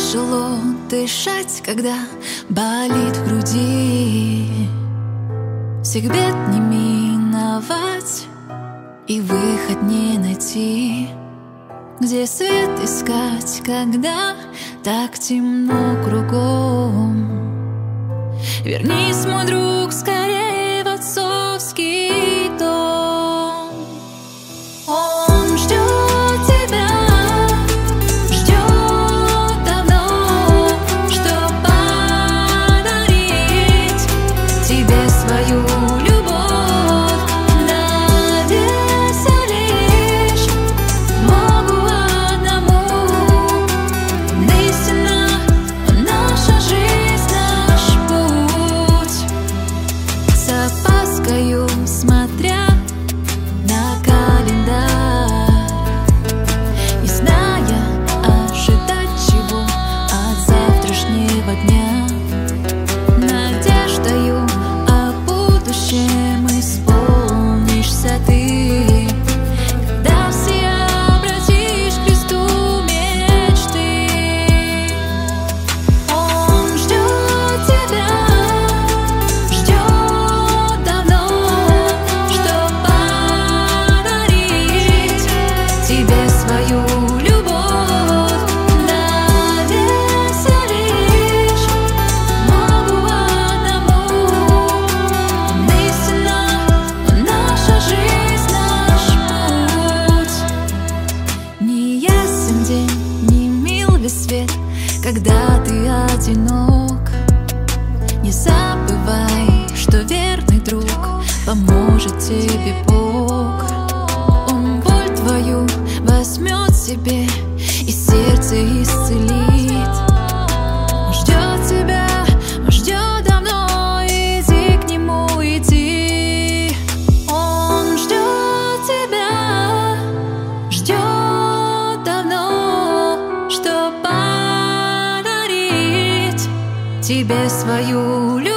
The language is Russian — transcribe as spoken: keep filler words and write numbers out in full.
тяжело дышать, когда болит в груди. Всех бед не миновать и выход не найти. Где свет искать, когда так темно кругом? Вернись, мой друг, скорее в отцовский дом. Он ждет тебя, ждет давно, чтоб подарить тебе свою любовь. Надейся лишь Богу одному. Истина, наша жизнь, наш путь. С опаскою смотря на календарь, не зная, ожидать чего от завтрашнего дня. Надеждою о будущем исполнишься ты, когда все обратишь к Христу мечты. Он ждет тебя, ждет давно, чтоб подарить тебе свою любовь. Надейся лишь Богу одному. Истина, наша жизнь, наш путь. Не ясен день, не мил весь свет, когда ты одинок. Не забывай, что верный друг поможет тебе Бог. Он боль твою возьмет себе и сердце исцелит. Он ждет тебя, он ждет давно, иди к нему, иди. Он ждет тебя, ждет давно, чтоб подарить тебе свою любовь.